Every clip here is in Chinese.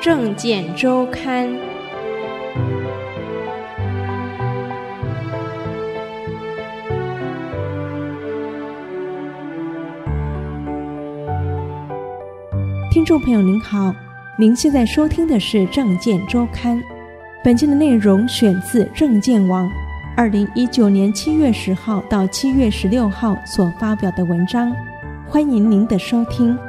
政见周刊。 听众朋友您好，您现在收听的是政见周刊。本期的内容选自政见网2019年7月10号到7月16号所发表的文章，欢迎您的收听。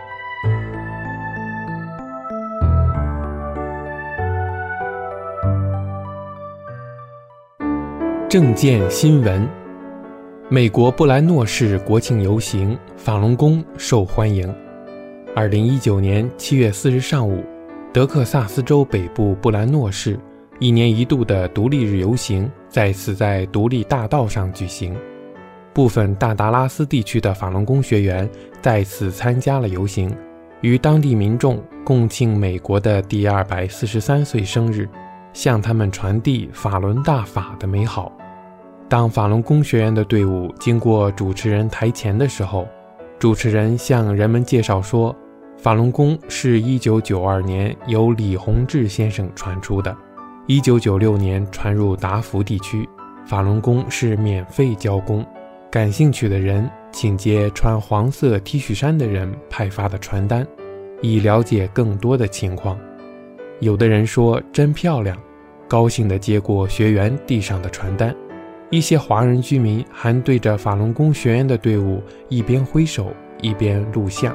政见新闻：美国布兰诺市国庆游行，法轮功受欢迎。2019年7月4日上午，德克萨斯州北部布兰诺市1年1度的独立日游行再次在独立大道上举行，部分大达拉斯地区的法轮功学员再次参加了游行，与当地民众共庆美国的第243岁生日，向他们传递法轮大法的美好。当法轮功学员的队伍经过主持人台前的时候，主持人向人们介绍说，法轮功是1992年由李洪志先生传出的，1996年传入达福地区，法轮功是免费教功，感兴趣的人请接穿黄色 T 恤衫的人派发的传单，以了解更多的情况。有的人说真漂亮，高兴地接过学员递上的传单。一些华人居民还对着法轮功学员的队伍一边挥手一边录像。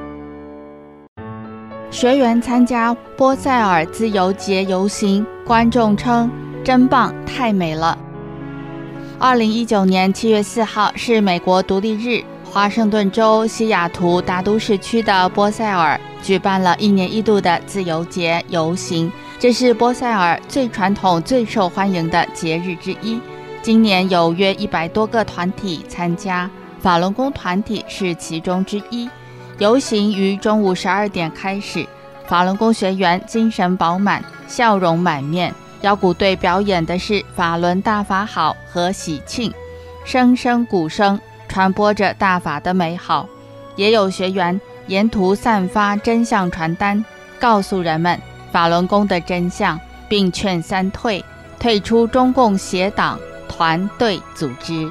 学员参加波塞尔自由节游行，观众称真棒，太美了。2019年7月4号是美国独立日，华盛顿州西雅图大都市区的波塞尔举办了1年1度的自由节游行，这是波塞尔最传统最受欢迎的节日之一。今年有约100多个团体参加，法轮功团体是其中之一。游行于中午12点开始，法轮功学员精神饱满，笑容满面。摇鼓队表演的是法轮大法好和喜庆，声声鼓声传播着大法的美好。也有学员沿途散发真相传单，告诉人们法轮功的真相，并劝三退，退出中共邪党团队组织。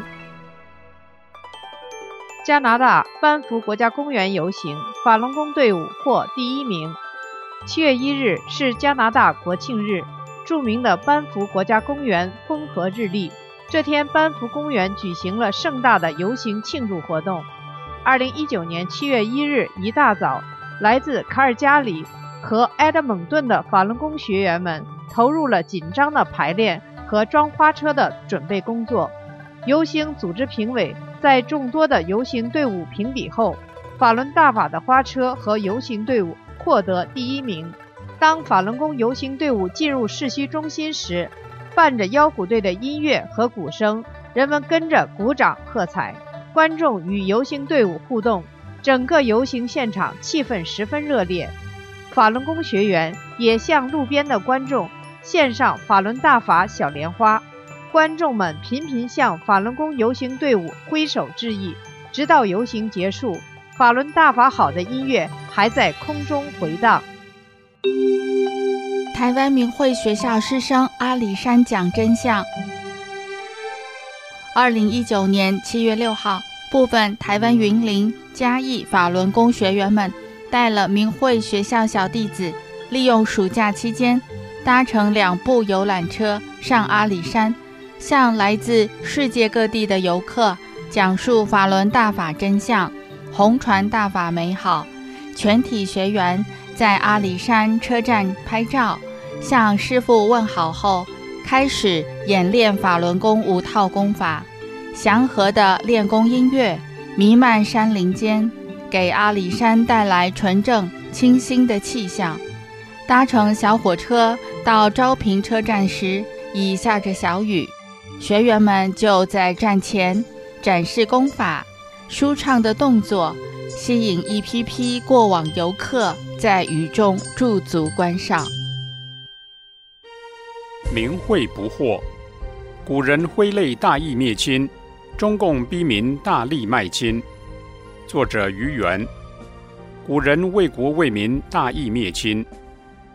加拿大班夫国家公园游行，法轮功队伍获第1名。7月1日是加拿大国庆日，著名的班夫国家公园风和日丽。这天，班夫公园举行了盛大的游行庆祝活动。2019年7月1日一大早，来自卡尔加里和埃德蒙顿的法轮功学员们投入了紧张的排练和装花车的准备工作。游行组织评委在众多的游行队伍评比后，法轮大法的花车和游行队伍获得第1名。当法轮功游行队伍进入市区中心时，伴着摇鼓队的音乐和鼓声，人们跟着鼓掌喝彩，观众与游行队伍互动，整个游行现场气氛十分热烈。法轮功学员也向路边的观众献上法轮大法小莲花，观众们频频向法轮功游行队伍挥手致意，直到游行结束，法轮大法好的音乐还在空中回荡。 台湾明慧学校师生阿里山讲真相。2019年7月6号，部分台湾云林、嘉义法轮功学员们带了明慧学校小弟子，利用暑假期间搭乘2部游览车上阿里山，向来自世界各地的游客讲述法轮大法真相，弘传大法美好。全体学员在阿里山车站拍照，向师父问好后，开始演练法轮功5套功法。祥和的练功音乐弥漫山林间，给阿里山带来纯正清新的气象。搭乘小火车到昭平车站时，已下着小雨，学员们就在站前展示功法，舒畅的动作吸引一批批过往游客在雨中驻足观赏。 明慧不惑，古人挥泪大义灭亲，中共逼民大力卖亲。作者于元。古人为国为民大义灭亲，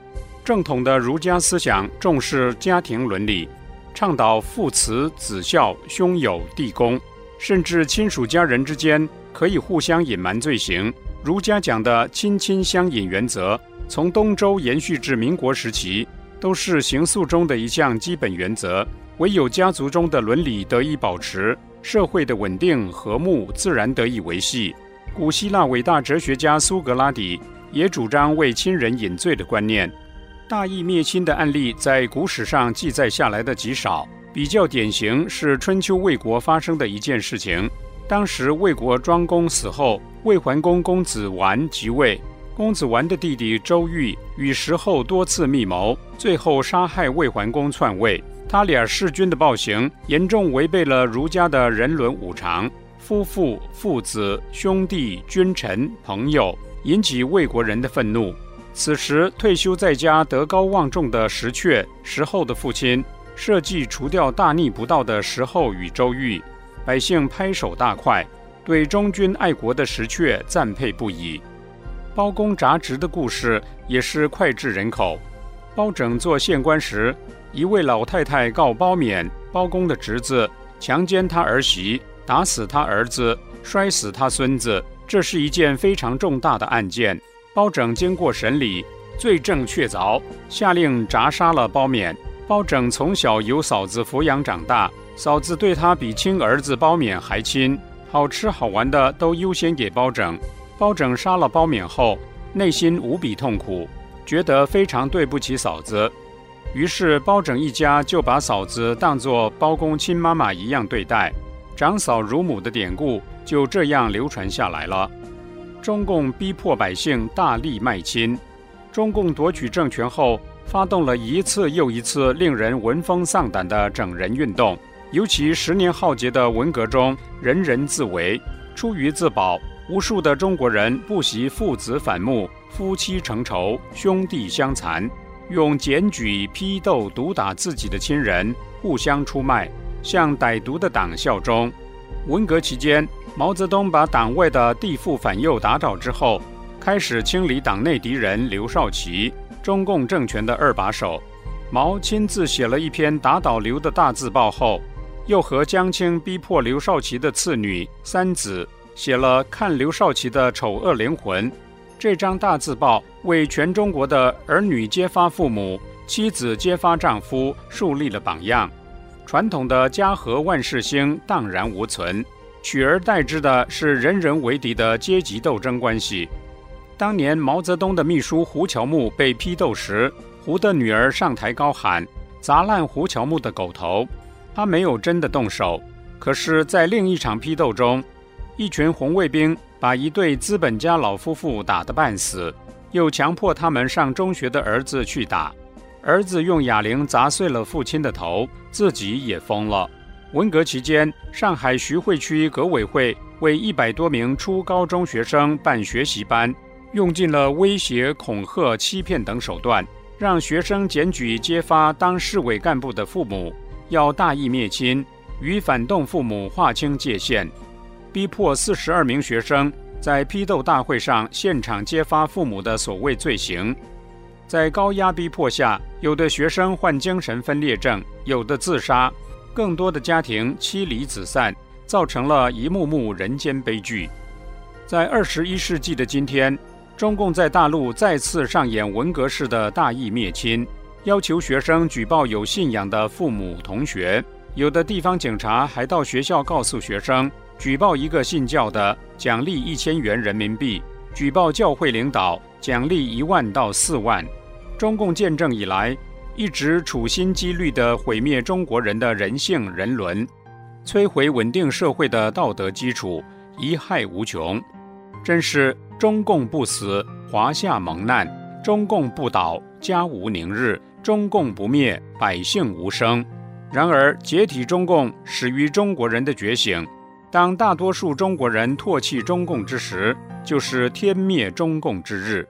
正统的儒家思想重视家庭伦理，倡导父慈子孝、兄友弟恭，甚至亲属家人之间可以互相隐瞒罪行。儒家讲的亲亲相隐原则，从东周延续至民国时期，都是刑诉中的一项基本原则。唯有家族中的伦理得以保持，社会的稳定和睦自然得以维系。古希腊伟大哲学家苏格拉底也主张为亲人饮醉的观念。大义灭亲的案例在古史上记载下来的极少，比较典型是春秋魏国发生的一件事情。当时魏国庄公死后，魏桓公公子完即位。公子完的弟弟周瑜与石后多次密谋，最后杀害魏桓公篡位。他俩弑君的暴行严重违背了儒家的人伦五常，夫妇、父子、兄弟、君臣、朋友，引起魏国人的愤怒。此时退休在家德高望重的石阙，石后的父亲，设计除掉大逆不道的石后与周瑜，百姓拍手大快，对忠君爱国的石阙赞佩不已。包公札职的故事也是脍炙人口。包拯做县官时，一位老太太告包勉，包公的侄子强奸他儿媳，打死他儿子，摔死他孙子，这是一件非常重大的案件。包拯经过审理，罪证确凿，下令铡杀了包勉。包拯从小由嫂子抚养长大，嫂子对他比亲儿子包勉还亲，好吃好玩的都优先给包拯。包拯杀了包勉后，内心无比痛苦，觉得非常对不起嫂子，于是包拯一家就把嫂子当作包公亲妈妈一样对待，长嫂如母的典故就这样流传下来了。中共逼迫百姓大力卖亲。中共夺取政权后，发动了一次又一次令人闻风丧胆的整人运动，尤其10年浩劫的文革中，人人自危，出于自保，无数的中国人不惜父子反目、夫妻成仇、兄弟相残，用检举、批斗、毒打自己的亲人，互相出卖，向歹毒的党效忠。文革期间，毛泽东把党外的地富反右打倒之后，开始清理党内敌人刘少奇，中共政权的2把手。毛亲自写了一篇打倒刘的大字报后，又和江青逼迫刘少奇的次女三子写了《看刘少奇的丑恶灵魂》。这张大字报为全中国的儿女揭发父母、妻子揭发丈夫树立了榜样。传统的家和万事兴荡然无存，取而代之的是人人为敌的阶级斗争关系。当年毛泽东的秘书胡乔木被批斗时，胡的女儿上台高喊砸烂胡乔木的狗头。他没有真的动手，可是在另一场批斗中，一群红卫兵把一对资本家老夫妇打得半死，又强迫他们上中学的儿子去打。儿子用哑铃砸碎了父亲的头，自己也疯了。文革期间，上海徐汇区革委会为100多名初高中学生办学习班，用尽了威胁、恐吓、欺骗等手段，让学生检举揭发当市委干部的父母，要大义灭亲，与反动父母划清界限，逼迫42名学生在批斗大会上现场揭发父母的所谓罪行。在高压逼迫下，有的学生患精神分裂症，有的自杀，更多的家庭妻离子散，造成了一幕幕人间悲剧。在21世纪的今天，中共在大陆再次上演文革式的大义灭亲，要求学生举报有信仰的父母同学。有的地方警察还到学校告诉学生，举报一个信教的，奖励1000元人民币；举报教会领导，奖励1万到4万。中共建政以来，一直处心积虑地毁灭中国人的人性人伦，摧毁稳定社会的道德基础，贻害无穷。真是中共不死，华夏蒙难；中共不倒，家无宁日；中共不灭，百姓无生。然而，解体中共始于中国人的觉醒。当大多数中国人唾弃中共之时，就是天灭中共之日。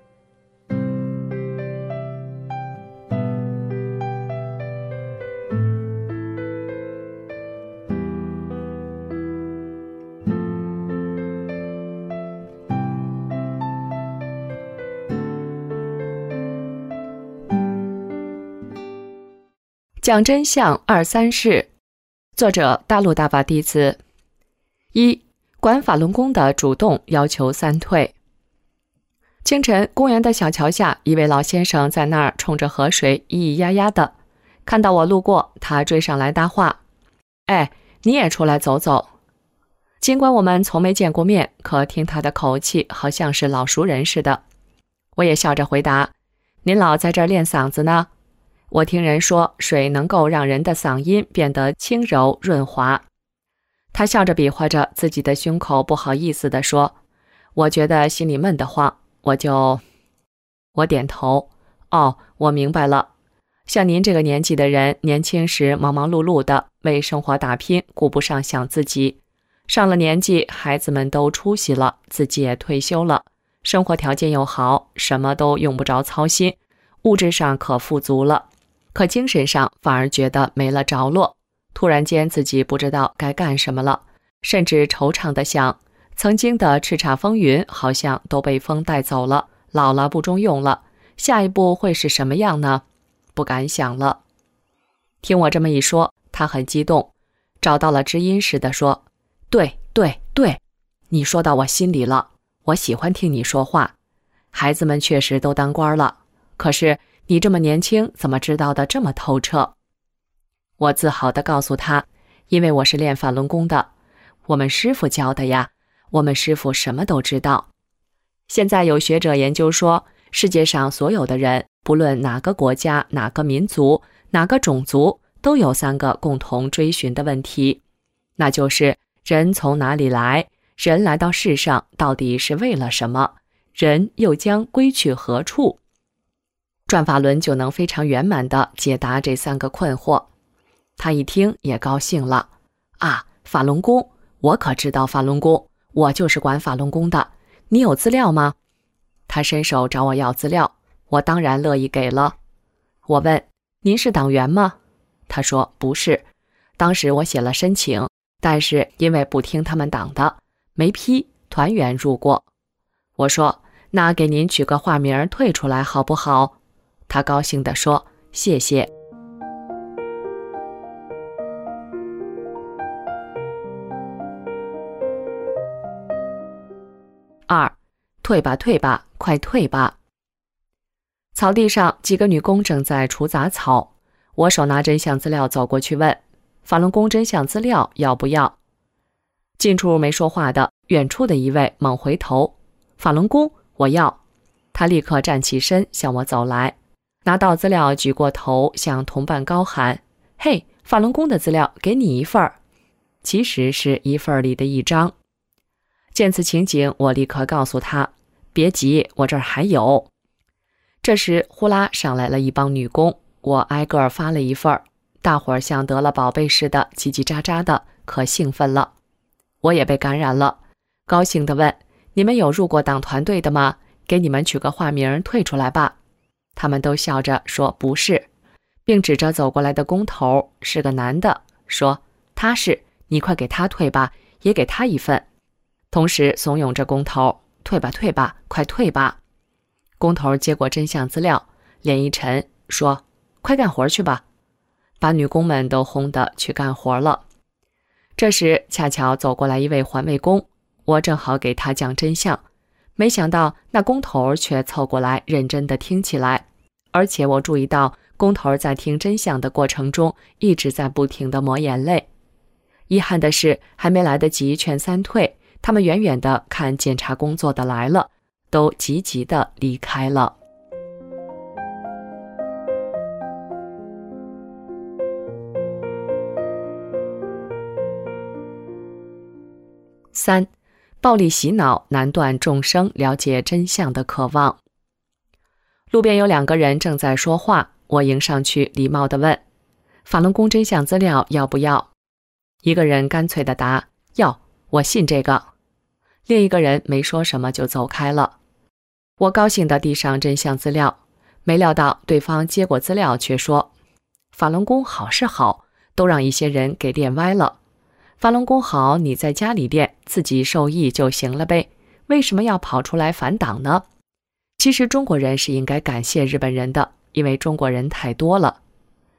讲真相二三事，作者大陆大法弟子。一、管法轮功的主动要求三退。清晨，公园的小桥下，一位老先生在那儿冲着河水咿咿呀呀的。看到我路过，他追上来搭话：“哎，你也出来走走。”尽管我们从没见过面，可听他的口气好像是老熟人似的。我也笑着回答：“您老在这儿练嗓子呢？我听人说水能够让人的嗓音变得轻柔润滑。”他笑着比划着自己的胸口，不好意思地说：“我觉得心里闷得慌，我点头：“哦，我明白了。像您这个年纪的人，年轻时忙忙碌碌的为生活打拼，顾不上想自己。上了年纪，孩子们都出息了，自己也退休了，生活条件又好，什么都用不着操心，物质上可富足了，可精神上反而觉得没了着落。突然间自己不知道该干什么了，甚至惆怅地想，曾经的叱咤风云好像都被风带走了，老了不中用了，下一步会是什么样呢？不敢想了。”听我这么一说，他很激动，找到了知音似的说：“对，你说到我心里了，我喜欢听你说话。孩子们确实都当官了，可是你这么年轻，怎么知道的这么透彻？”我自豪地告诉他：“因为我是练法轮功的，我们师父教的呀，我们师父什么都知道。现在有学者研究说，世界上所有的人，不论哪个国家、哪个民族、哪个种族，都有3个共同追寻的问题，那就是人从哪里来，人来到世上到底是为了什么，人又将归去何处？转法轮就能非常圆满地解答这3个困惑。”他一听也高兴了：“啊，法轮功，我可知道法轮功，我就是管法轮功的，你有资料吗？”他伸手找我要资料，我当然乐意给了。我问：“您是党员吗？”他说：“不是，当时我写了申请，但是因为不听他们党的，没批，团员入过。”我说：“那给您取个化名退出来好不好？”他高兴地说：“谢谢。”2. 退吧，快退吧！草地上几个女工正在除杂草，我手拿真相资料走过去问：“法轮功真相资料要不要？”近处没说话的，远处的一位猛回头：“法轮功，我要！”他立刻站起身向我走来，拿到资料举过头向同伴高喊：“嘿，法轮功的资料给你一份儿！”其实是一份里的一张。见此情景，我立刻告诉他：“别急，我这儿还有。”这时呼啦上来了一帮女工，我挨个发了一份，大伙儿像得了宝贝似的叽叽喳喳的，可兴奋了。我也被感染了，高兴地问：“你们有入过党团队的吗？给你们取个化名退出来吧。”他们都笑着说不是，并指着走过来的工头，是个男的，说：“他是，你快给他退吧，也给他一份。”同时怂恿着工头：“退吧，快退吧！”工头接过真相资料，脸一沉，说：“快干活去吧！”把女工们都轰得去干活了。这时恰巧走过来一位环卫工，我正好给他讲真相，没想到那工头却凑过来认真地听起来，而且我注意到工头在听真相的过程中一直在不停地抹眼泪。遗憾的是，还没来得及劝3退，他们远远地看检查工作的来了，都急急地离开了。3. 暴力洗脑难断众生了解真相的渴望。路边有2个人正在说话，我迎上去礼貌地问：“法轮功真相资料要不要？”一个人干脆地答：“要，我信这个。”另一个人没说什么就走开了。我高兴地递上真相资料，没料到对方接过资料却说：“法轮功好是好，都让一些人给练歪了。法轮功好，你在家里练，自己受益就行了呗，为什么要跑出来反党呢？其实中国人是应该感谢日本人的，因为中国人太多了。”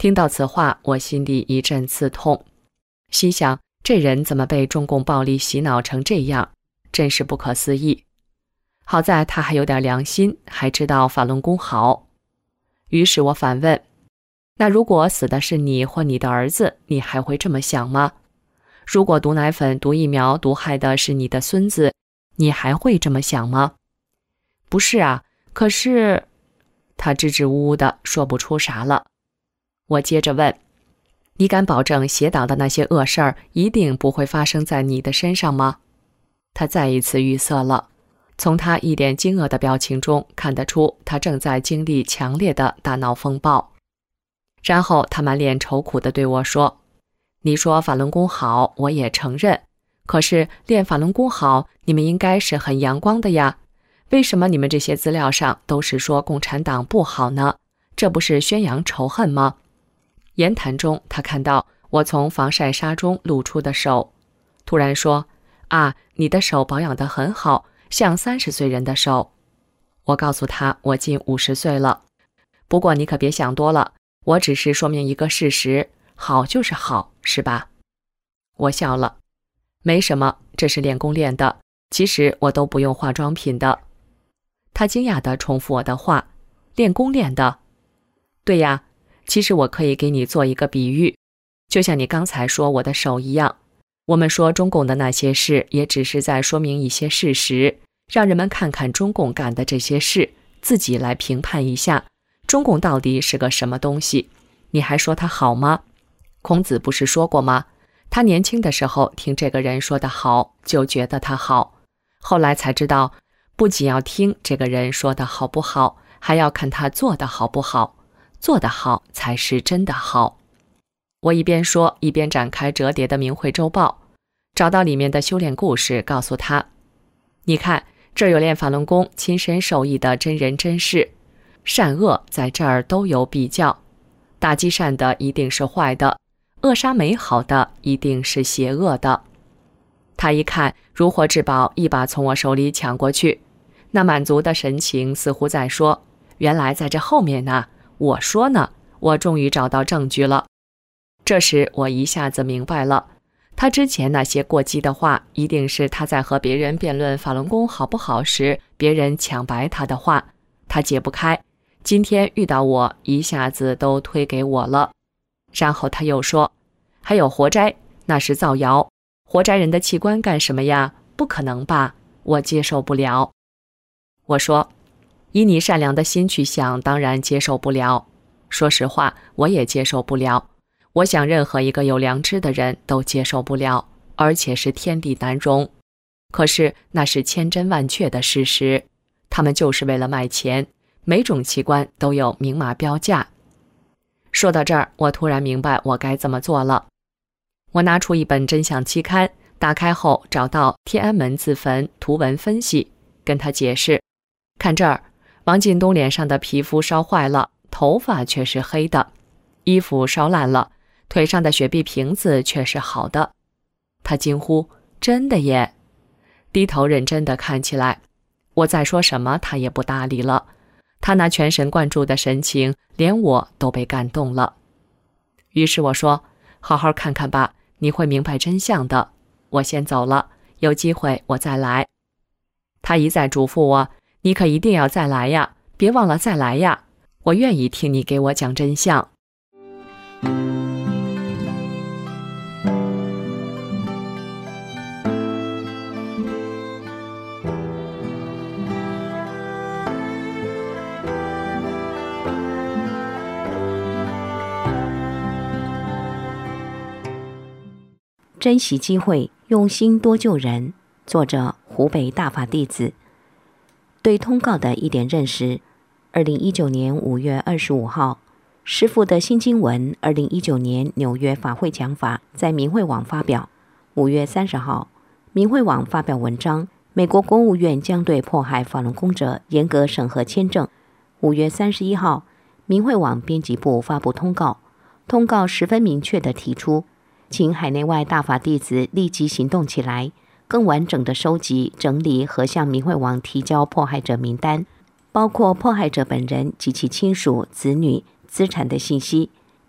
听到此话，我心里一阵刺痛，心想这人怎么被中共暴力洗脑成这样，真是不可思议。好在他还有点良心，还知道法轮功好。于是我反问，那如果死的是你或你的儿子，你还会这么想吗？如果毒奶粉、毒疫苗毒害的是你的孙子，你还会这么想吗？不是啊，可是……他支支吾吾的说不出啥了。我接着问，你敢保证邪党的那些恶事儿一定不会发生在你的身上吗？他再一次语塞了，从他一脸惊愕的表情中看得出他正在经历强烈的大脑风暴。然后他满脸愁苦地对我说，你说法轮功好，我也承认，可是练法轮功好，你们应该是很阳光的呀，为什么你们这些资料上都是说共产党不好呢？这不是宣扬仇恨吗？言谈中，他看到我从防晒纱中露出的手，突然说，啊，你的手保养得很好，像30岁人的手。我告诉他，我近50岁了。不过你可别想多了，我只是说明一个事实，好就是好，是吧？我笑了，没什么，这是练功练的，其实我都不用化妆品的。他惊讶地重复我的话，练功练的？对呀，其实我可以给你做一个比喻，就像你刚才说我的手一样，我们说中共的那些事，也只是在说明一些事实，让人们看看中共干的这些事，自己来评判一下，中共到底是个什么东西。你还说他好吗？孔子不是说过吗？他年轻的时候听这个人说的好，就觉得他好，后来才知道，不仅要听这个人说的好不好，还要看他做的好不好，做得好才是真的好。我一边说，一边展开折叠的明慧周报，找到里面的修炼故事，告诉他，你看，这儿有练法轮功亲身受益的真人真事，善恶在这儿都有比较，打击善的一定是坏的，扼杀美好的一定是邪恶的。他一看如获至宝，一把从我手里抢过去，那满足的神情似乎在说，原来在这后面呢，我说呢，我终于找到证据了。这时我一下子明白了，他之前那些过激的话，一定是他在和别人辩论法轮功好不好时，别人抢白他的话，他解不开，今天遇到我，一下子都推给我了。然后他又说，还有活摘，那是造谣，活摘人的器官干什么呀？不可能吧，我接受不了。我说，以你善良的心去想，当然接受不了。说实话，我也接受不了。我想任何一个有良知的人都接受不了，而且是天地难容。可是那是千真万确的事实，他们就是为了卖钱，每种器官都有明码标价。说到这儿，我突然明白我该怎么做了。我拿出一本真相期刊，打开后找到天安门自焚图文分析，跟他解释，看这儿，王进东脸上的皮肤烧坏了，头发却是黑的，衣服烧烂了，腿上的雪碧瓶子却是好的。他惊呼，真的耶！低头认真地看起来，我再说什么他也不搭理了，他那全神贯注的神情，连我都被感动了。于是我说，好好看看吧，你会明白真相的，我先走了，有机会我再来。他一再嘱咐我，你可一定要再来呀，别忘了再来呀，我愿意听你给我讲真相。 珍惜机会，用心多救人。作者湖北大法弟子。对通告的一点认识。2019年5月25号，师父的新经文2019年纽约法会讲法在明慧网发表。5月30号，明慧网发表文章，美国国务院将对迫害法轮功者严格审核签证。5月31号，明慧网编辑部发布通告，通告十分明确地提出，请海内外大法弟子立即行动起来，更完整地收集、整理和向明慧网提交迫害者名单，包括迫害者本人及其亲属、子女、资产的信息，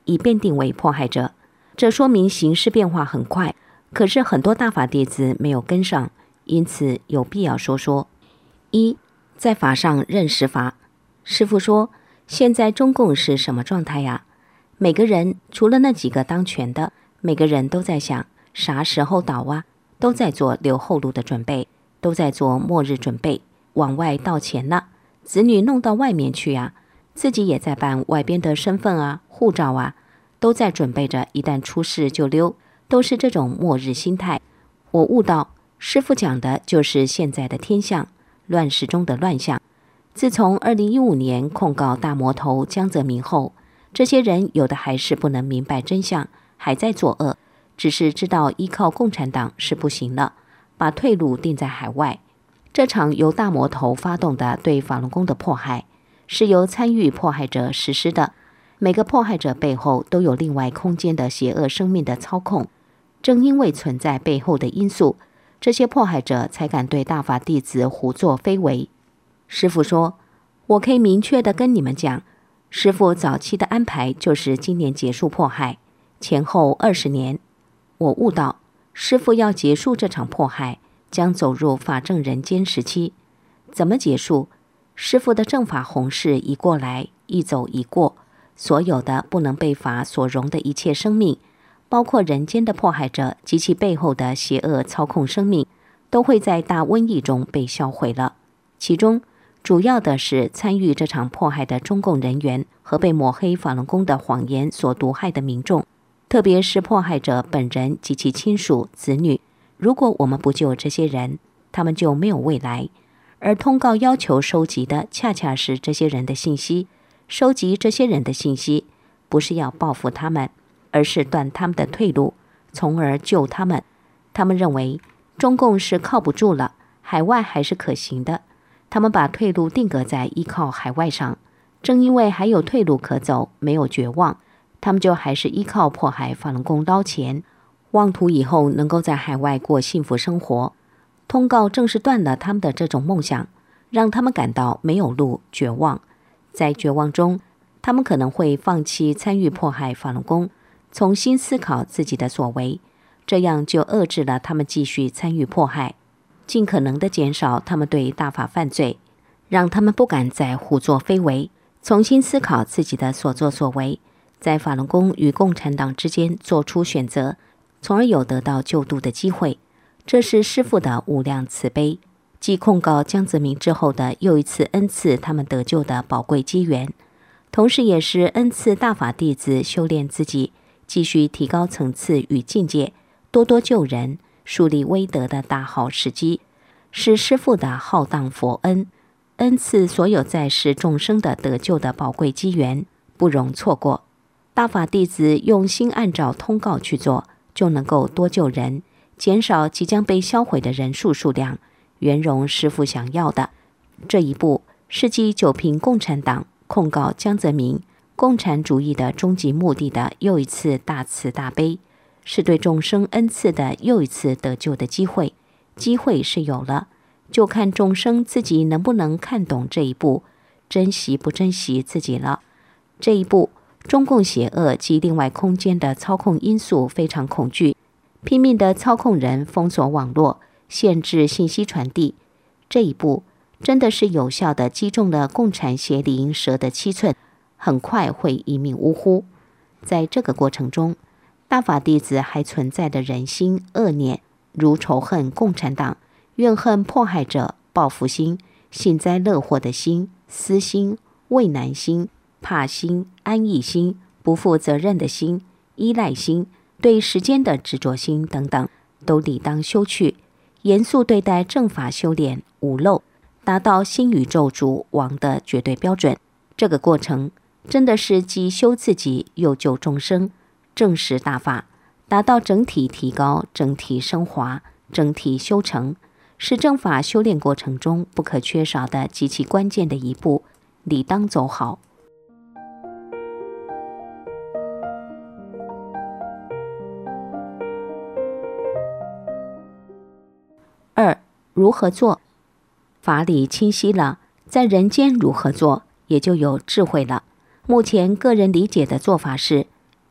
已辨定为迫害者。这说明形势变化很快，可是很多大法弟子没有跟上，因此有必要说说。一，在法上认识法。师父说，现在中共是什么状态呀？每个人除了那几个当权的，每个人都在想啥时候倒啊，都在做留后路的准备，都在做末日准备，往外倒钱了，子女弄到外面去啊，自己也在办外边的身份啊、护照啊，都在准备着一旦出事就溜，都是这种末日心态。我悟到，师父讲的就是现在的天象，乱世中的乱象。自从2015年控告大魔头江泽民后，这些人有的还是不能明白真相，还在作恶，只是知道依靠共产党是不行了，把退路定在海外。这场由大魔头发动的对法轮功的迫害，是由参与迫害者实施的。每个迫害者背后都有另外空间的邪恶生命的操控，正因为存在背后的因素，这些迫害者才敢对大法弟子胡作非为。师父说，我可以明确地跟你们讲，师父早期的安排就是今年结束迫害，前后20年。我悟到，师父要结束这场迫害，将走入法正人间时期。怎么结束？师父的正法弘誓一过来，一走一过，所有的不能被法所容的一切生命，包括人间的迫害者及其背后的邪恶操控生命，都会在大瘟疫中被销毁了。其中主要的是参与这场迫害的中共人员和被抹黑法轮功的谎言所毒害的民众，特别是迫害者本人及其亲属子女。如果我们不救这些人，他们就没有未来。而通告要求收集的恰恰是这些人的信息，收集这些人的信息不是要报复他们，而是断他们的退路，从而救他们。他们认为中共是靠不住了，海外还是可行的，他们把退路定格在依靠海外上。正因为还有退路可走，没有绝望，他们就还是依靠迫害法轮功捞钱，妄图以后能够在海外过幸福生活。通告正是断了他们的这种梦想，让他们感到没有路，绝望。在绝望中，他们可能会放弃参与迫害法轮功，重新思考自己的所为，这样就遏制了他们继续参与迫害，尽可能的减少他们对大法犯罪，让他们不敢再胡作非为，重新思考自己的所作所为，在法轮功与共产党之间做出选择，从而有得到救度的机会。这是师父的无量慈悲，继控告江泽民之后的又一次恩赐他们得救的宝贵机缘，同时也是恩赐大法弟子修炼自己，继续提高层次与境界，多多救人，树立威德的大好时机，是师父的浩荡佛恩，恩赐所有在世众生的得救的宝贵机缘，不容错过。大法弟子用心按照通告去做，就能够多救人，减少即将被销毁的人数量，圆融师父想要的。这一步是继九评共产党、控告江泽民、共产主义的终极目的的又一次大慈大悲，是对众生恩赐的又一次得救的机会。机会是有了，就看众生自己能不能看懂这一步，珍惜不珍惜自己了。这一步，中共邪恶及另外空间的操控因素非常恐惧，拼命的操控人，封锁网络，限制信息传递。这一步真的是有效的击中了共产邪灵蛇的7寸，很快会一命呜呼。在这个过程中，大法弟子还存在的人心恶念，如仇恨共产党、怨恨迫害者、报复心、幸灾乐祸的心、私心、畏难心、怕心、安逸心、不负责任的心、依赖心、对时间的执着心等等，都理当修去，严肃对待正法修炼，无漏，达到新宇宙主王的绝对标准。这个过程真的是既修自己又救众生，正实大法，达到整体提高、整体升华、整体修成，是正法修炼过程中不可缺少的极其关键的一步，理当走好。2. 如何做？法理清晰了，在人间如何做，也就有智慧了。目前个人理解的做法是，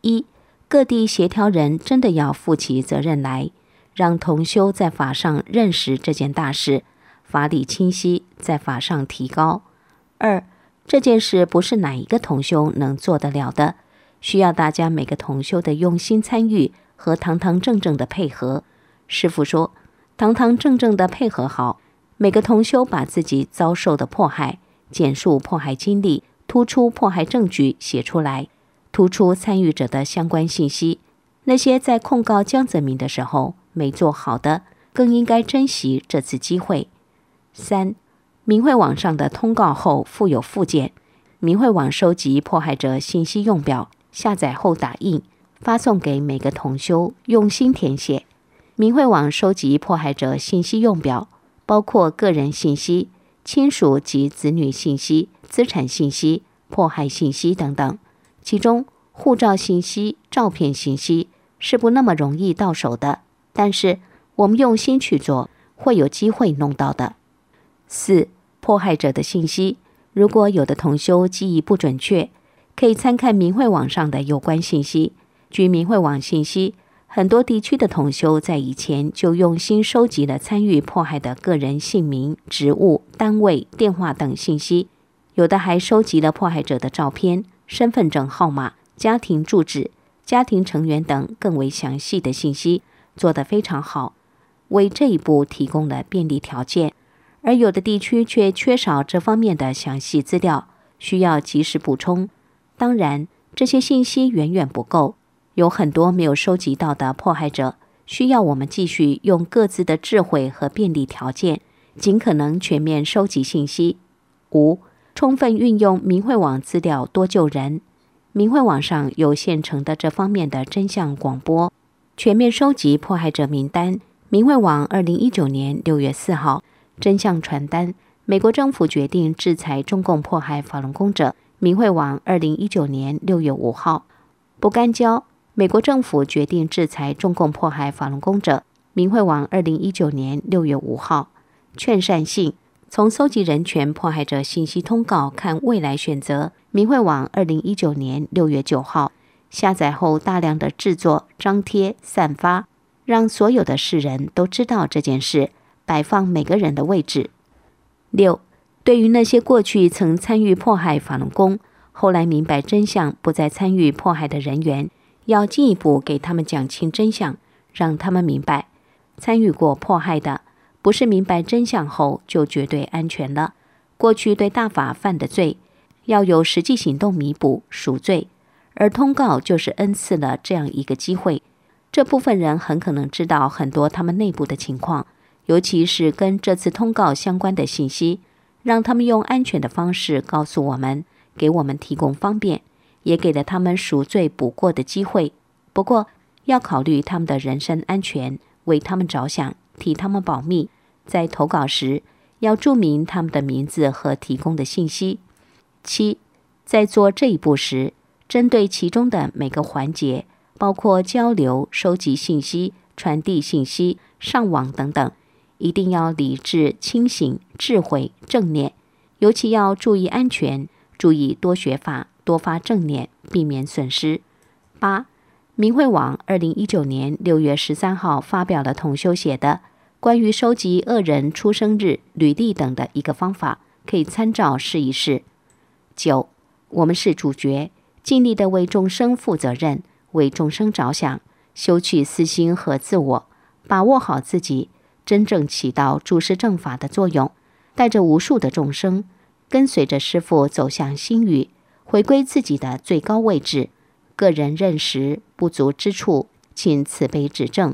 一，各地协调人真的要负起责任来，让同修在法上认识这件大事，法理清晰，在法上提高。二，这件事不是哪一个同修能做得了的，需要大家每个同修的用心参与和堂堂正正的配合。师父说，堂堂正正的配合好，每个同修把自己遭受的迫害、简述迫害经历、突出迫害证据写出来，突出参与者的相关信息。那些在控告江泽民的时候没做好的，更应该珍惜这次机会。三，明慧网上的通告后附有附件，明慧网收集迫害者信息用表，下载后打印，发送给每个同修用心填写。明慧网收集迫害者信息用表，包括个人信息、亲属及子女信息、资产信息、迫害信息等等，其中护照信息、照片信息是不那么容易到手的，但是我们用心去做，会有机会弄到的。四，迫害者的信息，如果有的同修记忆不准确，可以参看明慧网上的有关信息。据明慧网信息，很多地区的同修在以前就用心收集了参与迫害的个人姓名、职务、单位、电话等信息，有的还收集了迫害者的照片、身份证号码、家庭住址、家庭成员等更为详细的信息，做得非常好，为这一步提供了便利条件。而有的地区却缺少这方面的详细资料，需要及时补充。当然，这些信息远远不够，有很多没有收集到的迫害者，需要我们继续用各自的智慧和便利条件，尽可能全面收集信息。五，充分运用明慧网资料多救人。明慧网上有现成的这方面的真相广播，全面收集迫害者名单。明慧网2019年6月4号真相传单，美国政府决定制裁中共迫害法轮功者。明慧网2019年6月5号不干交，美国政府决定制裁中共迫害法轮功者。明慧网2019年6月5号劝善信，从搜集人权迫害者信息通告看未来选择。明慧网2019年6月9号下载后大量的制作、张贴、散发，让所有的世人都知道这件事，摆放每个人的位置。六，对于那些过去曾参与迫害法轮功，后来明白真相不再参与迫害的人员，要进一步给他们讲清真相，让他们明白，参与过迫害的，不是明白真相后就绝对安全了。过去对大法犯的罪，要有实际行动弥补赎罪，而通告就是恩赐了这样一个机会。这部分人很可能知道很多他们内部的情况，尤其是跟这次通告相关的信息，让他们用安全的方式告诉我们，给我们提供方便，也给了他们赎罪补过的机会。不过要考虑他们的人身安全，为他们着想，替他们保密，在投稿时要注明他们的名字和提供的信息。七，在做这一步时，针对其中的每个环节，包括交流、收集信息、传递信息、上网等等，一定要理智、清醒、智慧、正念，尤其要注意安全，注意多学法、多发正念，避免损失。八，明慧网2019年6月13号发表了同修写的关于收集恶人出生日、履历等的一个方法，可以参照试一试。九，我们是主角，尽力的为众生负责任，为众生着想，修去私心和自我，把握好自己，真正起到注释正法的作用，带着无数的众生，跟随着师父走向心语，回归自己的最高位置。个人认识不足之处，请慈悲指正。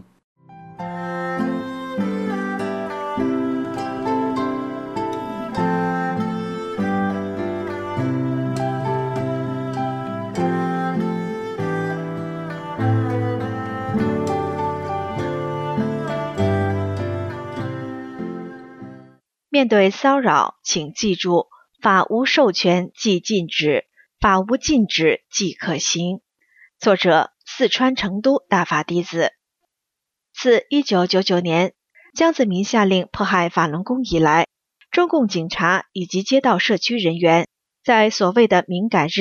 面对骚扰，请记住，法无授权即禁止，法无禁止即可行。作者：四川成都大法弟子。自1999年江泽民下令迫害法轮功以来，中共警察以及街道社区人员在所谓的敏感日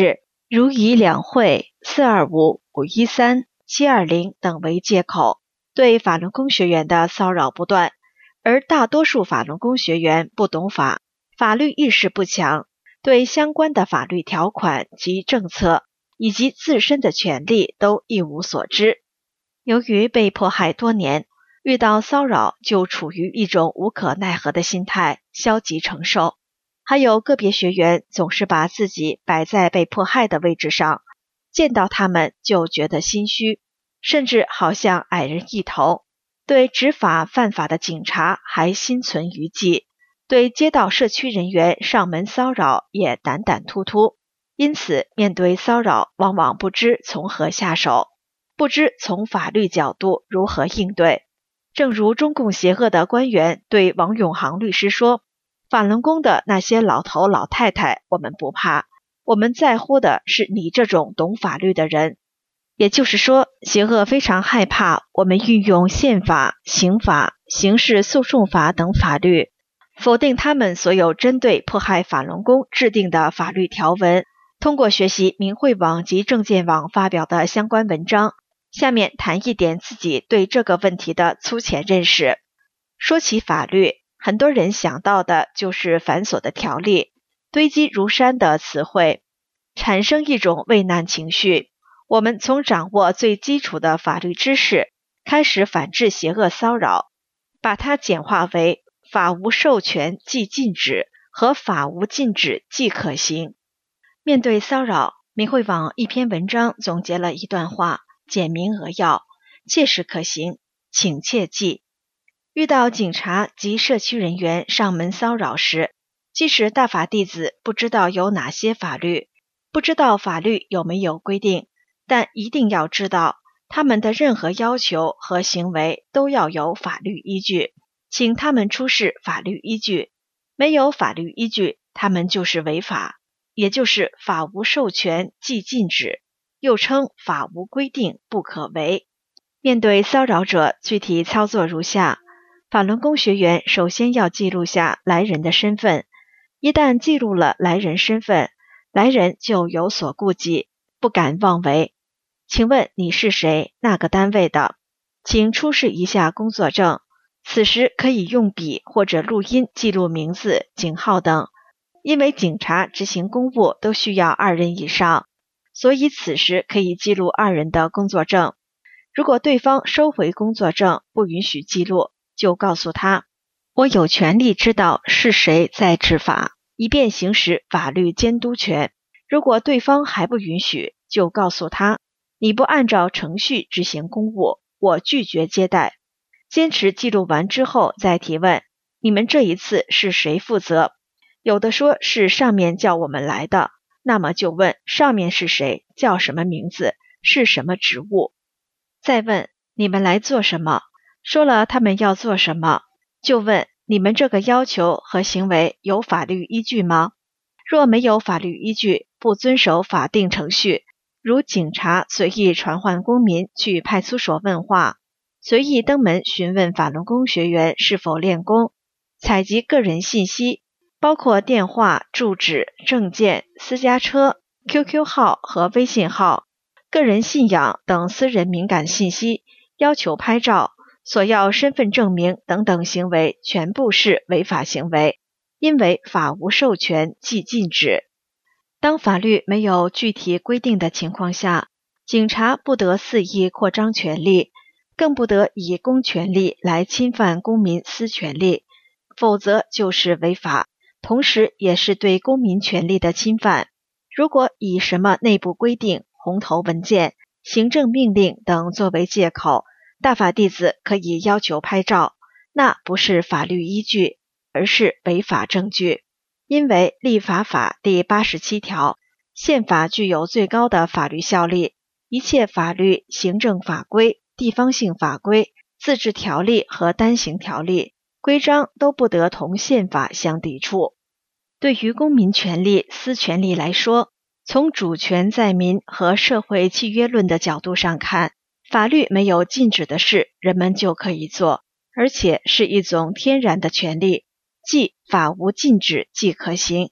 如以两会、425、513、720等为借口，对法轮功学员的骚扰不断，而大多数法轮功学员不懂法，法律意识不强，对相关的法律条款及政策以及自身的权利都一无所知。由于被迫害多年，遇到骚扰就处于一种无可奈何的心态，消极承受。还有个别学员总是把自己摆在被迫害的位置上，见到他们就觉得心虚，甚至好像矮人一头，对执法犯法的警察还心存余悸，对街道社区人员上门骚扰也胆胆突突，因此面对骚扰往往不知从何下手，不知从法律角度如何应对。正如中共邪恶的官员对王永航律师说，法轮功的那些老头老太太我们不怕，我们在乎的是你这种懂法律的人。也就是说，邪恶非常害怕我们运用宪法、刑法、刑事诉讼法等法律，否定他们所有针对迫害法轮功制定的法律条文。通过学习明慧网及证件网发表的相关文章，下面谈一点自己对这个问题的粗浅认识。说起法律，很多人想到的就是繁琐的条例，堆积如山的词汇，产生一种畏难情绪。我们从掌握最基础的法律知识，开始反制邪恶骚扰，把它简化为法无授权即禁止和法无禁止即可行。面对骚扰，明慧网一篇文章总结了一段话，简明扼要，切实可行，请切记。遇到警察及社区人员上门骚扰时，即使大法弟子不知道有哪些法律，不知道法律有没有规定，但一定要知道他们的任何要求和行为都要有法律依据，请他们出示法律依据。没有法律依据，他们就是违法，也就是法无授权即禁止，又称法无规定不可为。面对骚扰者，具体操作如下。法轮功学员首先要记录下来人的身份，一旦记录了来人身份，来人就有所顾忌，不敢妄为。请问你是谁？哪个单位的？请出示一下工作证。此时可以用笔或者录音记录名字、警号等，因为警察执行公务都需要2人以上，所以此时可以记录2人的工作证。如果对方收回工作证，不允许记录，就告诉他，我有权利知道是谁在执法，以便行使法律监督权。如果对方还不允许，就告诉他，你不按照程序执行公务，我拒绝接待。坚持记录完之后再提问，你们这一次是谁负责？有的说是上面叫我们来的，那么就问上面是谁，叫什么名字，是什么职务。再问你们来做什么，说了他们要做什么，就问你们这个要求和行为有法律依据吗？若没有法律依据，不遵守法定程序，如警察随意传唤公民去派出所问话，随意登门询问法轮功学员是否练功，采集个人信息，包括电话、住址、证件、私家车、QQ 号和微信号、个人信仰等私人敏感信息，要求拍照、索要身份证明等等行为全部是违法行为，因为法无授权即禁止。当法律没有具体规定的情况下，警察不得肆意扩张权力，更不得以公权力来侵犯公民私权利，否则就是违法，同时也是对公民权利的侵犯。如果以什么内部规定、红头文件、行政命令等作为借口，大法弟子可以要求拍照，那不是法律依据，而是违法证据。因为立法法第87条，宪法具有最高的法律效力，一切法律、行政法规、地方性法规、自治条例和单行条例、规章都不得同宪法相抵触。对于公民权利、私权利来说，从主权在民和社会契约论的角度上看，法律没有禁止的事，人们就可以做，而且是一种天然的权利，即法无禁止即可行。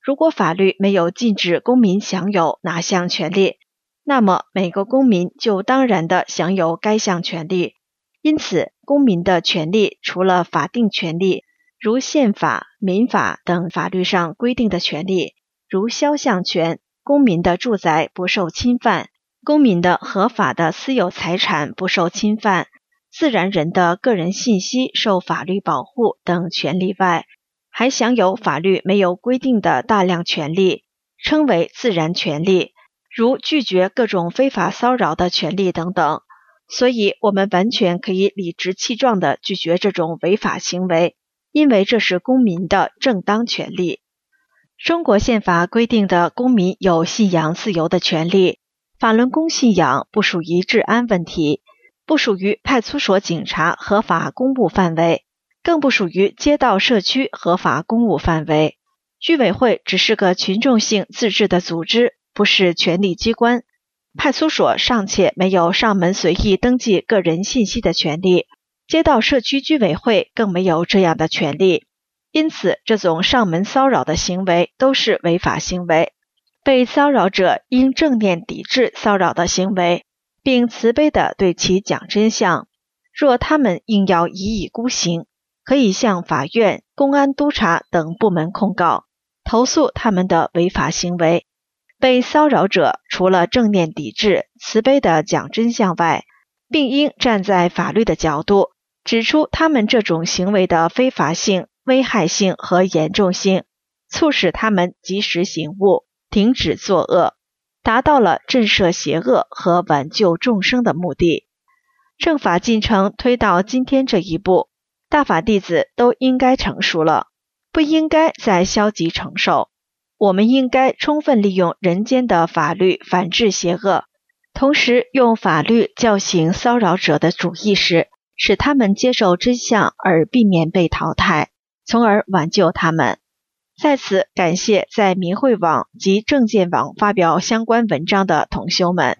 如果法律没有禁止公民享有哪项权利，那么每个公民就当然地享有该项权利。因此，公民的权利除了法定权利，如宪法、民法等法律上规定的权利，如肖像权，公民的住宅不受侵犯，公民的合法的私有财产不受侵犯，自然人的个人信息受法律保护等权利外，还享有法律没有规定的大量权利，称为自然权利，如拒绝各种非法骚扰的权利等等。所以我们完全可以理直气壮地拒绝这种违法行为，因为这是公民的正当权利。中国宪法规定的公民有信仰自由的权利，法轮功信仰不属于治安问题，不属于派出所警察合法公务范围，更不属于街道社区合法公务范围。居委会只是个群众性自治的组织，不是权力机关。派出所尚且没有上门随意登记个人信息的权利，街道社区居委会更没有这样的权利。因此，这种上门骚扰的行为都是违法行为。被骚扰者应正面抵制骚扰的行为，并慈悲地对其讲真相。若他们硬要一意孤行，可以向法院、公安督察等部门控告，投诉他们的违法行为。被骚扰者除了正面抵制、慈悲地讲真相外，并应站在法律的角度，指出他们这种行为的非法性、危害性和严重性，促使他们及时醒悟，停止作恶，达到了震慑邪恶和挽救众生的目的。正法进程推到今天这一步，大法弟子都应该成熟了，不应该再消极承受。我们应该充分利用人间的法律反制邪恶，同时用法律叫醒骚扰者的主意识，使他们接受真相而避免被淘汰，从而挽救他们。在此感谢在民慧网及正见网发表相关文章的同修们。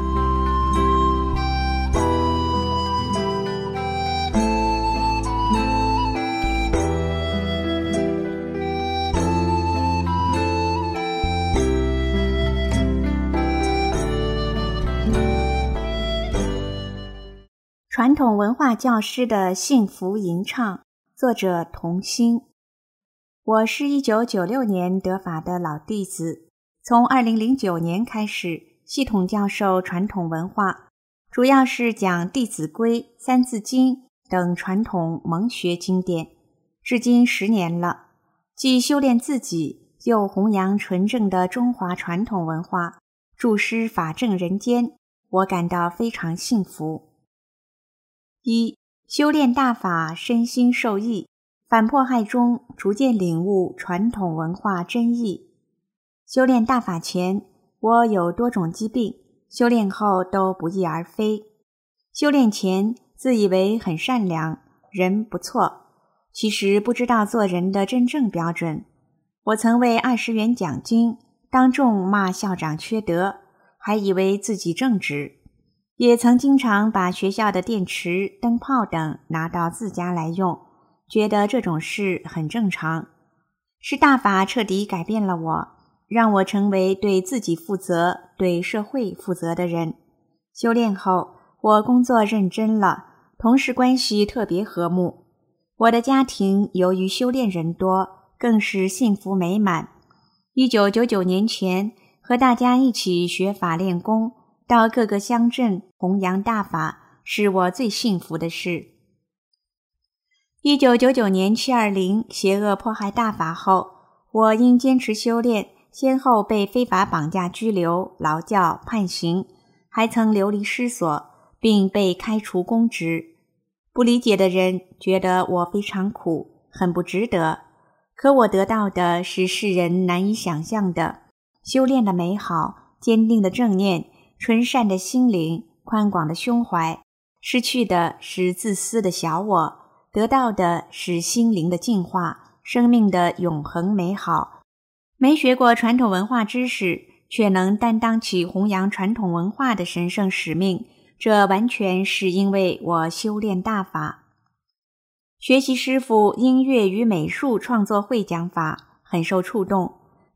传统文化教师的幸福吟唱，作者童心。我是1996年得法的老弟子，从2009年开始系统教授传统文化，主要是讲《弟子规》《三字经》等传统蒙学经典，至今10年了。既修炼自己，又弘扬纯正的中华传统文化，注师法正人间，我感到非常幸福。1. 修炼大法，身心受益，反迫害中逐渐领悟传统文化真意。修炼大法前，我有多种疾病，修炼后都不翼而飞。修炼前自以为很善良，人不错，其实不知道做人的真正标准。我曾为20元奖金当众骂校长缺德，还以为自己正直。也曾经常把学校的电池、灯泡等拿到自家来用，觉得这种事很正常。是大法彻底改变了我，让我成为对自己负责、对社会负责的人。修炼后，我工作认真了，同事关系特别和睦。我的家庭由于修炼人多，更是幸福美满。1999年前，和大家一起学法练功，到各个乡镇弘扬大法，是我最幸福的事。1999年720邪恶迫害大法后，我因坚持修炼，先后被非法绑架拘留、劳教、判刑，还曾流离失所，并被开除公职。不理解的人觉得我非常苦，很不值得，可我得到的是世人难以想象的修炼的美好、坚定的正念、纯善的心灵、宽广的胸怀。失去的是自私的小我，得到的是心灵的净化，生命的永恒美好。没学过传统文化知识，却能担当起弘扬传统文化的神圣使命，这完全是因为我修炼大法。学习师父音乐与美术创作会讲法，很受触动，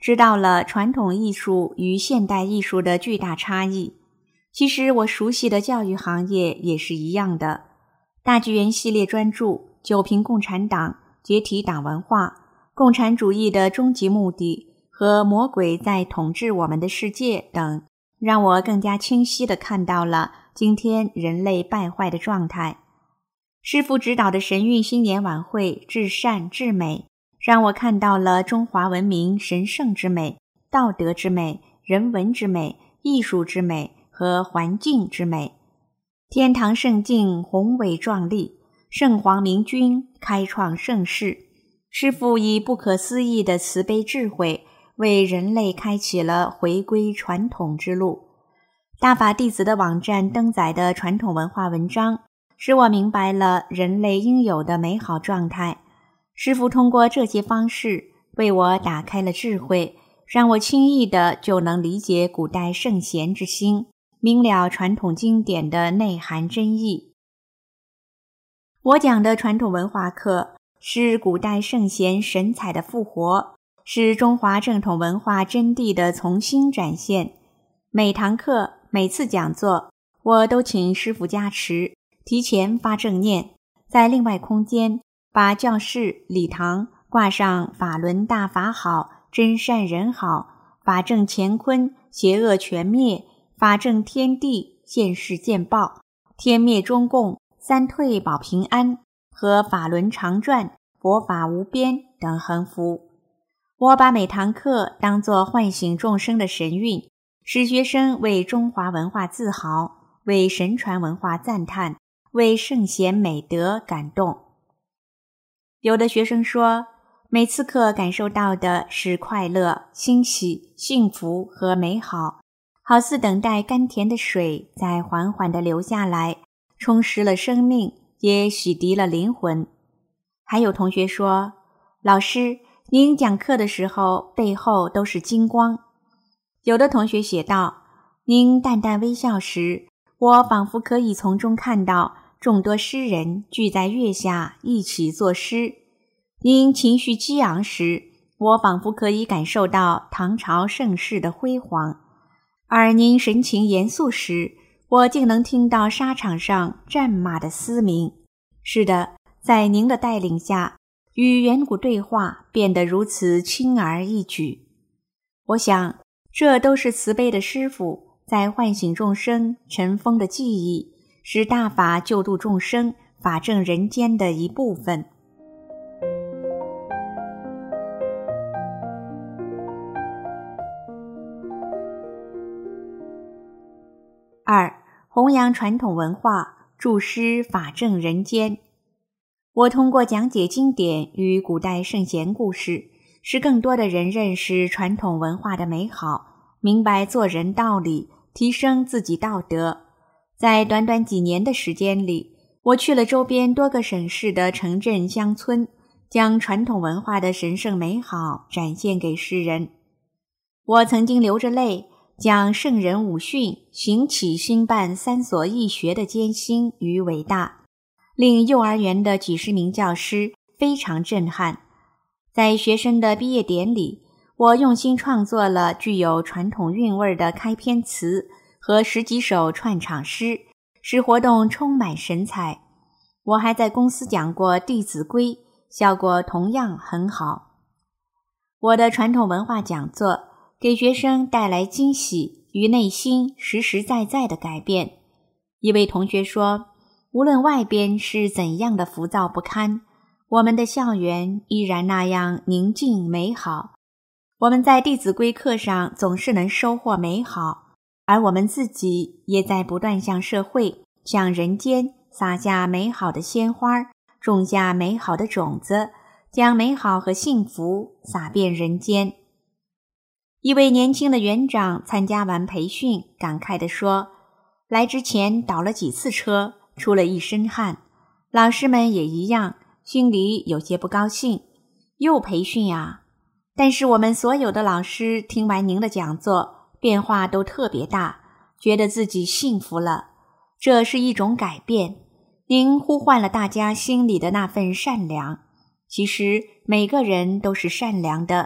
知道了传统艺术与现代艺术的巨大差异。其实我熟悉的教育行业也是一样的。大纪元系列专著《九评共产党、解体党文化、共产主义的终极目的和魔鬼在统治我们的世界》等，让我更加清晰地看到了今天人类败坏的状态。师父指导的神韵新年晚会至善至美，让我看到了中华文明神圣之美、道德之美、人文之美、艺术之美和环境之美。天堂圣境宏伟壮丽，圣皇明君开创盛世。师父以不可思议的慈悲智慧，为人类开启了回归传统之路。大法弟子的网站登载的传统文化文章，使我明白了人类应有的美好状态。师父通过这些方式为我打开了智慧，让我轻易的就能理解古代圣贤之心，明了传统经典的内涵真意。我讲的传统文化课是古代圣贤神采的复活，是中华正统文化真谛的重新展现。每堂课每次讲座，我都请师父加持，提前发正念，在另外空间把教室礼堂挂上法轮大法好，真善人好，法正乾坤，邪恶全灭，法正天地，现世见报，天灭中共，三退保平安和法轮常转，佛法无边等横幅。我把每堂课当作唤醒众生的神韵，使学生为中华文化自豪，为神传文化赞叹，为圣贤美德感动。有的学生说，每次课感受到的是快乐、欣喜、幸福和美好，好似等待甘甜的水在缓缓地流下来，充实了生命，也洗涤了灵魂。还有同学说，老师，您讲课的时候背后都是金光。有的同学写道，您淡淡微笑时，我仿佛可以从中看到众多诗人聚在月下一起作诗。您情绪激昂时，我仿佛可以感受到唐朝盛世的辉煌。而您神情严肃时，我竟能听到沙场上战马的嘶鸣。是的，在您的带领下，与远古对话变得如此轻而易举。我想，这都是慈悲的师父在唤醒众生尘封的记忆，使大法救度众生，法正人间的一部分。2. 弘扬传统文化，助施法正人间。我通过讲解经典与古代圣贤故事，使更多的人认识传统文化的美好，明白做人道理，提升自己道德。在短短几年的时间里，我去了周边多个省市的城镇乡村，将传统文化的神圣美好展现给世人。我曾经流着泪讲圣人武训行起兴办3所义学的艰辛与伟大，令幼儿园的几十名教师非常震撼。在学生的毕业典礼，我用心创作了具有传统韵味的开篇词和10几首串场诗，使活动充满神采。我还在公司讲过《弟子规》，效果同样很好。我的传统文化讲座给学生带来惊喜与内心实实在在的改变。一位同学说，无论外边是怎样的浮躁不堪，我们的校园依然那样宁静美好。我们在《弟子规》课上总是能收获美好，而我们自己也在不断向社会、向人间撒下美好的鲜花，种下美好的种子，将美好和幸福洒遍人间。一位年轻的园长参加完培训，感慨地说，来之前倒了几次车，出了一身汗，老师们也一样，心里有些不高兴。又培训啊！但是我们所有的老师听完您的讲座，变化都特别大，觉得自己幸福了。这是一种改变，您呼唤了大家心里的那份善良。其实每个人都是善良的，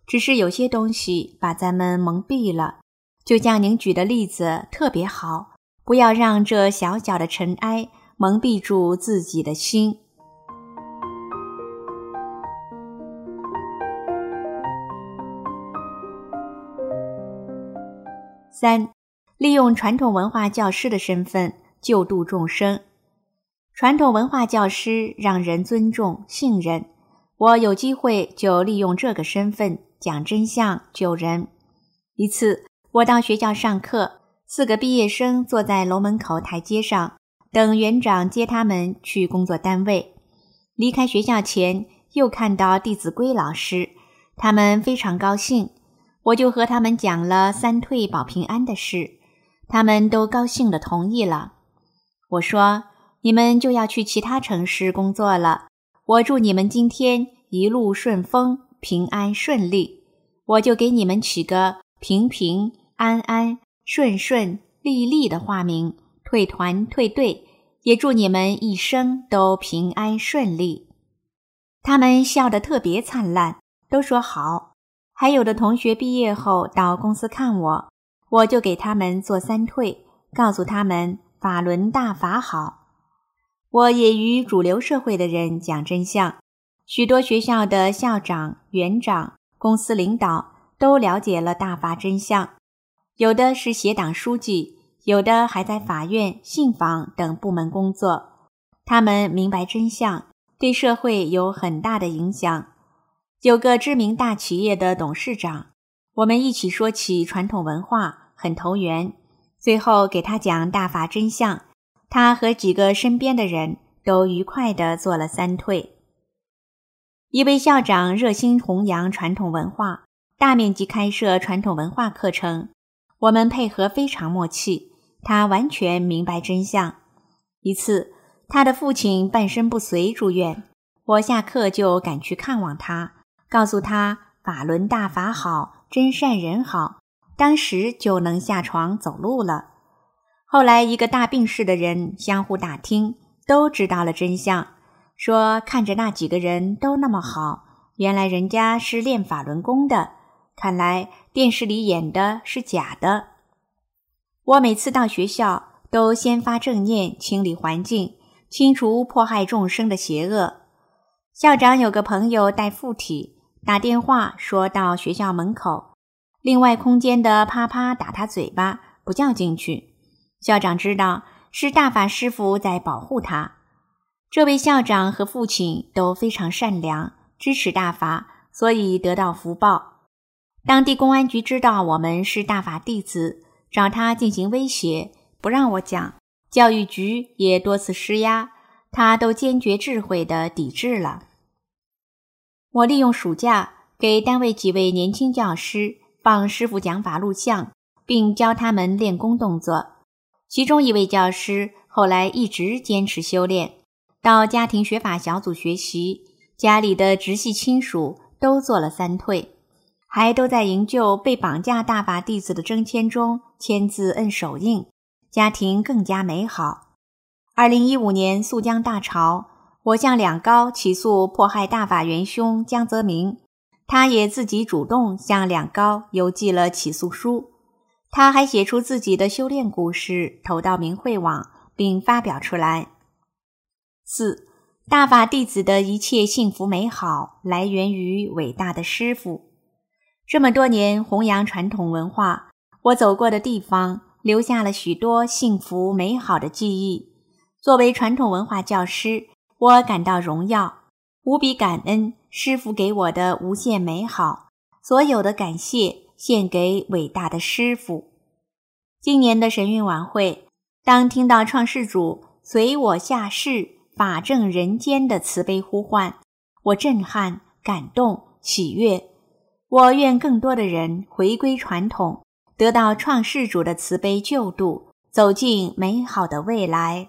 只是有些东西把咱们蒙蔽了。就像您举的例子特别好，不要让这小小的尘埃蒙蔽住自己的心。3. 利用传统文化教师的身份救度众生。传统文化教师让人尊重信任，我有机会就利用这个身份讲真相救人。一次我到学校上课，4个毕业生坐在楼门口台阶上，等园长接他们去工作单位。离开学校前又看到弟子规老师，他们非常高兴，我就和他们讲了3退保平安的事，他们都高兴地同意了。我说，你们就要去其他城市工作了，我祝你们今天一路顺风，平安顺利。我就给你们取个平平安安顺顺利利的化名，退团退队，也祝你们一生都平安顺利。他们笑得特别灿烂，都说好。还有的同学毕业后到公司看我，我就给他们做3退，告诉他们法轮大法好。我也与主流社会的人讲真相，许多学校的校长、园长、公司领导都了解了大法真相，有的是协党书记，有的还在法院、信访等部门工作。他们明白真相，对社会有很大的影响。有个知名大企业的董事长，我们一起说起传统文化，很投缘。最后给他讲大法真相，他和几个身边的人都愉快地做了3退。一位校长热心弘扬传统文化，大面积开设传统文化课程，我们配合非常默契，他完全明白真相。一次，他的父亲半身不遂住院，我下课就赶去看望他，告诉他法轮大法好，真善人好，当时就能下床走路了。后来一个大病逝的人相互打听，都知道了真相，说看着那几个人都那么好，原来人家是练法轮功的，看来电视里演的是假的。我每次到学校都先发正念，清理环境，清除迫害众生的邪恶。校长有个朋友带附体，打电话说到学校门口，另外空间的啪啪打他嘴巴，不叫进去。校长知道是大法师父在保护他。这位校长和父亲都非常善良，支持大法，所以得到福报。当地公安局知道我们是大法弟子，找他进行威胁，不让我讲，教育局也多次施压，他都坚决智慧地抵制了。我利用暑假给单位几位年轻教师放师父讲法录像，并教他们练功动作。其中一位教师后来一直坚持修炼，到家庭学法小组学习，家里的直系亲属都做了3退，还都在营救被绑架大法弟子的征签中签字摁手印，家庭更加美好。2015年肃江大潮，我向两高起诉迫害大法元凶江泽民，他也自己主动向两高邮寄了起诉书。他还写出自己的修炼故事，投到明慧网并发表出来。4. 大法弟子的一切幸福美好来源于伟大的师父。这么多年弘扬传统文化，我走过的地方留下了许多幸福美好的记忆。作为传统文化教师，我感到荣耀，无比感恩师父给我的无限美好，所有的感谢献给伟大的师父。今年的神韵晚会，当听到创世主随我下世，法正人间的慈悲呼唤，我震撼、感动、喜悦。我愿更多的人回归传统，得到创世主的慈悲救度，走进美好的未来。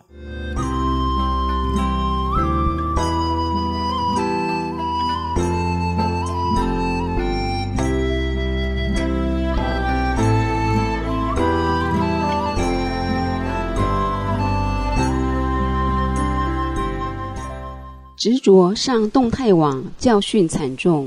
执着上动态网教训惨重，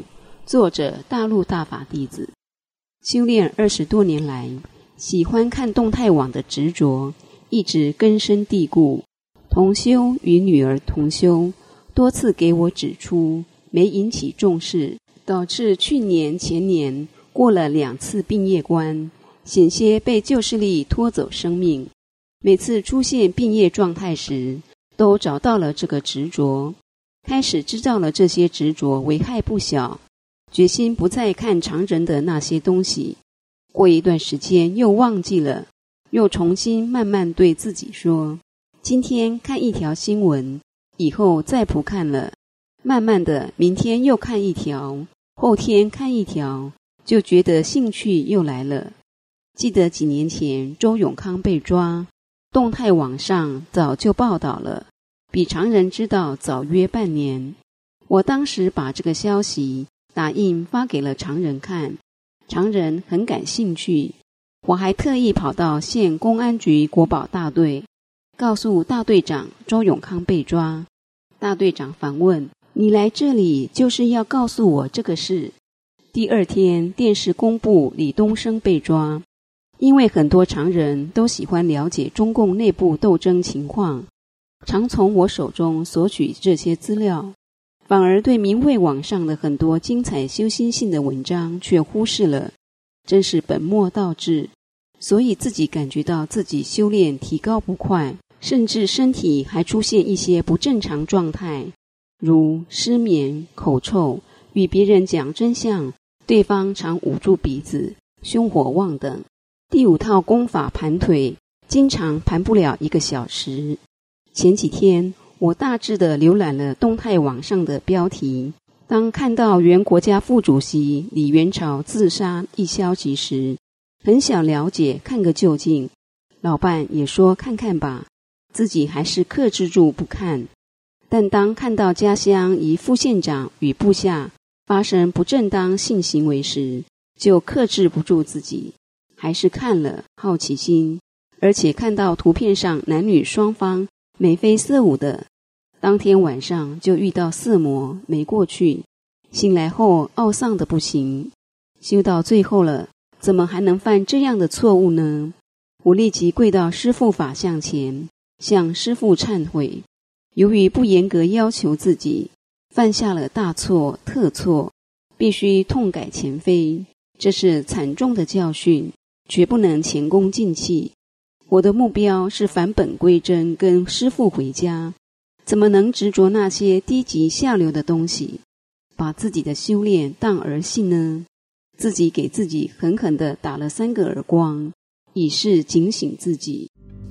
作者大陆大法弟子。修炼20多年来，喜欢看动态网的执着一直根深蒂固。同修与女儿同修多次给我指出，没引起重视，导致去年前年过了2次病业关，险些被旧势力拖走生命。每次出现病业状态时，都找到了这个执着，开始知道了这些执着危害不小，决心不再看常人的那些东西。过一段时间又忘记了，又重新慢慢对自己说，今天看一条新闻，以后再不看了。慢慢的，明天又看一条，后天看一条，就觉得兴趣又来了。记得几年前周永康被抓，动态网上早就报道了，比常人知道早约半年。我当时把这个消息打印发给了常人看，常人很感兴趣。我还特意跑到县公安局国保大队，告诉大队长周永康被抓。大队长反问，你来这里就是要告诉我这个事？第2天电视公布李东生被抓。因为很多常人都喜欢了解中共内部斗争情况，常从我手中索取这些资料，反而对明慧网上的很多精彩修心性的文章却忽视了，真是本末倒置。所以自己感觉到自己修炼提高不快，甚至身体还出现一些不正常状态，如失眠、口臭，与别人讲真相，对方常捂住鼻子，凶火旺等。第5套功法盘腿，经常盘不了1个小时。前几天我大致地浏览了动态网上的标题，当看到原国家副主席李元朝自杀一消息时，很想了解看个究竟。老伴也说看看吧，自己还是克制住不看。但当看到家乡一副县长与部下发生不正当性行为时，就克制不住自己，还是看了，好奇心，而且看到图片上男女双方眉飞色舞的，当天晚上就遇到色魔没过去，醒来后懊丧的不行。修到最后了，怎么还能犯这样的错误呢？我立即跪到师父法像前，向师父忏悔。由于不严格要求自己，犯下了大错特错，必须痛改前非，这是惨重的教训，绝不能前功尽弃。我的目标是返本归真，跟师父回家，怎么能执着那些低级下流的东西，把自己的修炼当儿戏呢？自己给自己狠狠地打了3个耳光，以示警醒自己。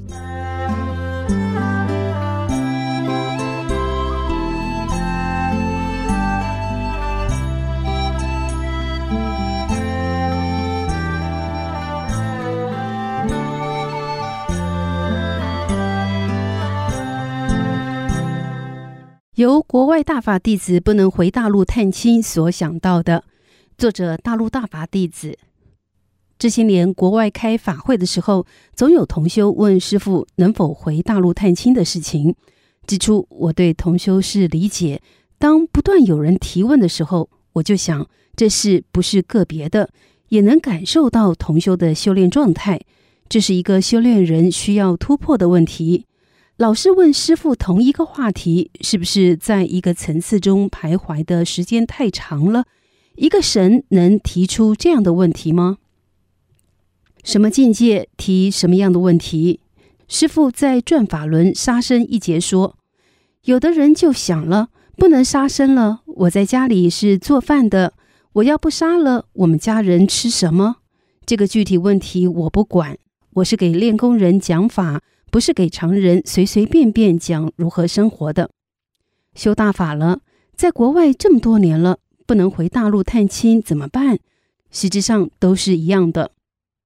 由国外大法弟子不能回大陆探亲所想到的，作者大陆大法弟子。这些年国外开法会的时候，总有同修问师父能否回大陆探亲的事情。之初我对同修是理解，当不断有人提问的时候，我就想这事不是个别的，也能感受到同修的修炼状态，这是一个修炼人需要突破的问题。老是问师父同一个话题，是不是在一个层次中徘徊的时间太长了？一个神能提出这样的问题吗？什么境界提什么样的问题？师父在转法轮杀生一节说，有的人就想了，不能杀生了，我在家里是做饭的，我要不杀了，我们家人吃什么？这个具体问题我不管，我是给练功人讲法，不是给常人随随便便讲如何生活的。修大法了，在国外这么多年了，不能回大陆探亲怎么办？实质上都是一样的。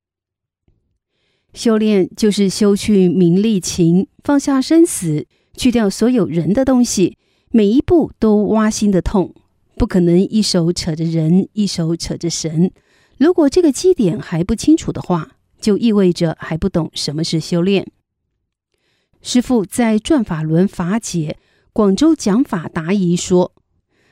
修炼就是修去名利情，放下生死，去掉所有人的东西，每一步都挖心的痛，不可能一手扯着人，一手扯着神。如果这个基点还不清楚的话，就意味着还不懂什么是修炼。师父在转法轮法解广州讲法答疑说，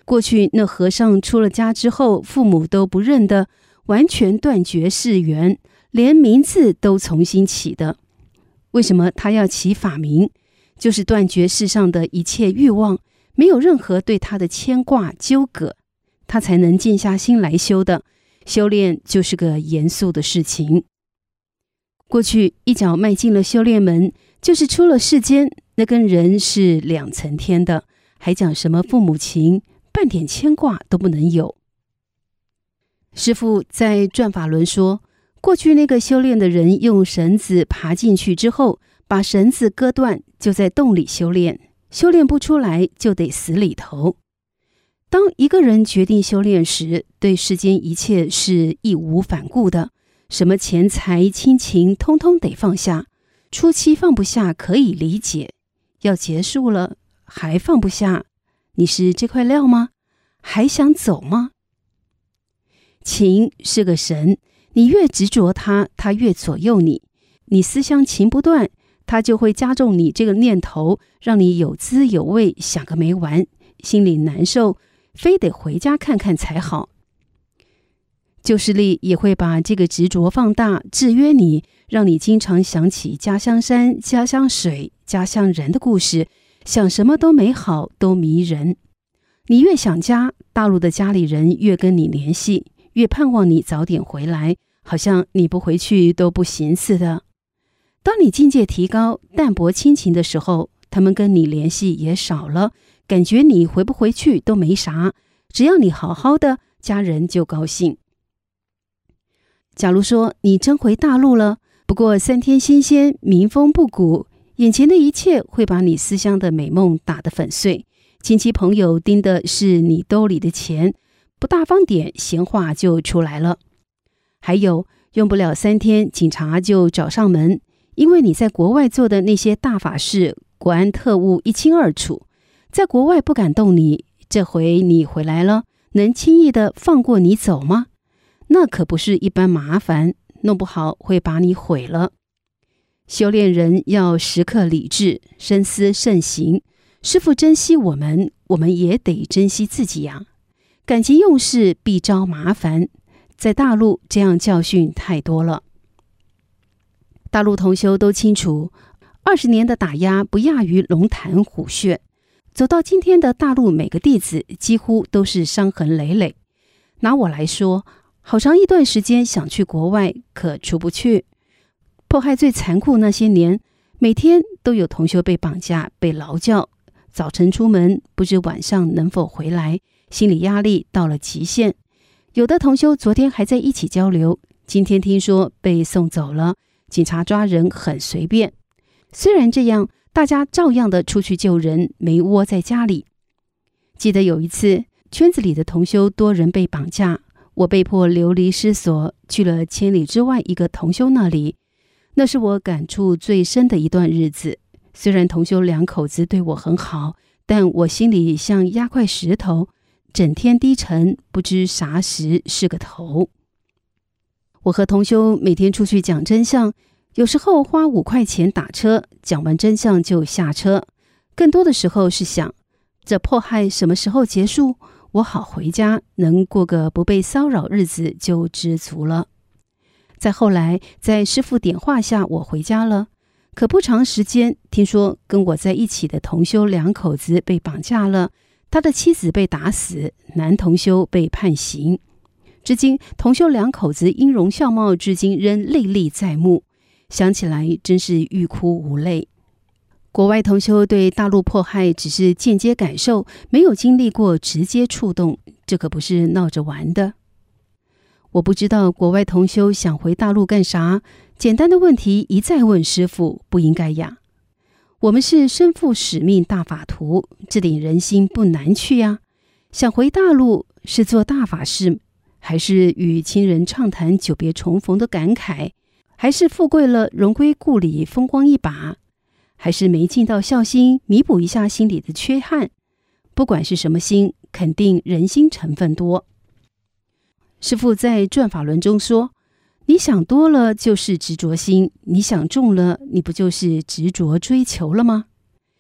过去那和尚出了家之后，父母都不认得，完全断绝世缘，连名字都重新起的。为什么他要起法名？就是断绝世上的一切欲望，没有任何对他的牵挂纠葛，他才能静下心来修的。修炼就是个严肃的事情。过去一脚迈进了修炼门，就是出了世间，那跟人是两层天的，还讲什么父母情，半点牵挂都不能有。师父在转法轮说，过去那个修炼的人用绳子爬进去之后，把绳子割断，就在洞里修炼，修炼不出来就得死里头。当一个人决定修炼时，对世间一切是义无反顾的，什么钱财亲情通通得放下，初期放不下可以理解，要结束了还放不下，你是这块料吗？还想走吗？情是个神，你越执着它，它越左右你。你思乡情不断，它就会加重你这个念头，让你有滋有味，想个没完，心里难受，非得回家看看才好。旧势力也会把这个执着放大，制约你，让你经常想起家乡山、家乡水、家乡人的故事，想什么都美好，都迷人。你越想家，大陆的家里人越跟你联系，越盼望你早点回来，好像你不回去都不行似的。当你境界提高，淡泊亲情的时候，他们跟你联系也少了，感觉你回不回去都没啥，只要你好好的，家人就高兴。假如说你真回大陆了，不过3天新鲜，民风不古，眼前的一切会把你思乡的美梦打得粉碎，亲戚朋友盯的是你兜里的钱，不大方点，闲话就出来了。还有，用不了3天，警察就找上门，因为你在国外做的那些大法事，国安特务一清二楚，在国外不敢动你，这回你回来了，能轻易的放过你走吗？那可不是一般麻烦，弄不好会把你毁了。修炼人要时刻理智，深思慎行。师父珍惜我们，我们也得珍惜自己呀。感情用事必招麻烦，在大陆这样教训太多了。大陆同修都清楚，20年的打压不亚于龙潭虎穴。走到今天的大陆，每个弟子几乎都是伤痕累累。拿我来说，好长一段时间想去国外，可出不去。迫害最残酷那些年，每天都有同修被绑架、被劳教，早晨出门不知晚上能否回来，心理压力到了极限。有的同修昨天还在一起交流，今天听说被送走了，警察抓人很随便。虽然这样，大家照样的出去救人，没窝在家里。记得有一次，圈子里的同修多人被绑架，我被迫流离失所，去了千里之外一个同修那里。那是我感触最深的一段日子。虽然同修2口子对我很好，但我心里像压块石头，整天低沉，不知啥时是个头。我和同修每天出去讲真相，有时候花5块钱打车，讲完真相就下车。更多的时候是想，这迫害什么时候结束？我好回家，能过个不被骚扰日子就知足了。再后来，在师父点化下，我回家了。可不长时间，听说跟我在一起的同修2口子被绑架了，他的妻子被打死，男同修被判刑。至今，同修2口子音容笑貌，至今仍历历在目。想起来真是欲哭无泪。国外同修对大陆迫害只是间接感受，没有经历过直接触动，这可不是闹着玩的。我不知道国外同修想回大陆干啥，简单的问题一再问师父，不应该呀。我们是身负使命大法徒，这点人心不难去呀。想回大陆是做大法事，还是与亲人畅谈久别重逢的感慨，还是富贵了荣归故里风光一把，还是没尽到孝心，弥补一下心里的缺憾？不管是什么心，肯定人心成分多。师父在转法轮中说，你想多了就是执着心，你想重了，你不就是执着追求了吗？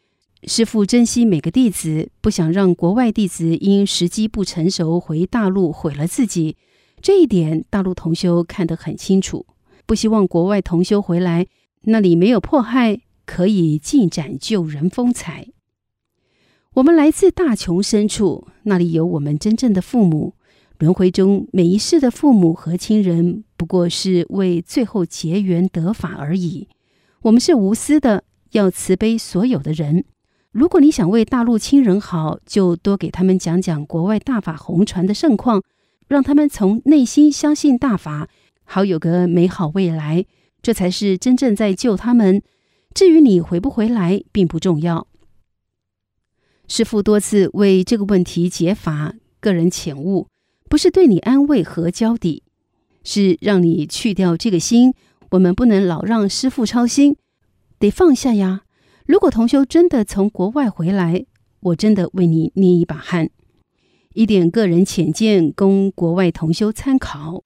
师父珍惜每个弟子，不想让国外弟子因时机不成熟回大陆毁了自己，这一点大陆同修看得很清楚，不希望国外同修回来，那里没有迫害，可以尽展救人风采。我们来自大穷深处，那里有我们真正的父母，轮回中每一世的父母和亲人不过是为最后结缘得法而已。我们是无私的，要慈悲所有的人。如果你想为大陆亲人好，就多给他们讲讲国外大法红传的盛况，让他们从内心相信大法，好有个美好未来，这才是真正在救他们。至于你回不回来并不重要。师父多次为这个问题解法，个人浅悟，不是对你安慰和交底，是让你去掉这个心。我们不能老让师父操心，得放下呀。如果同修真的从国外回来，我真的为你捏一把汗。一点个人浅见，供国外同修参考。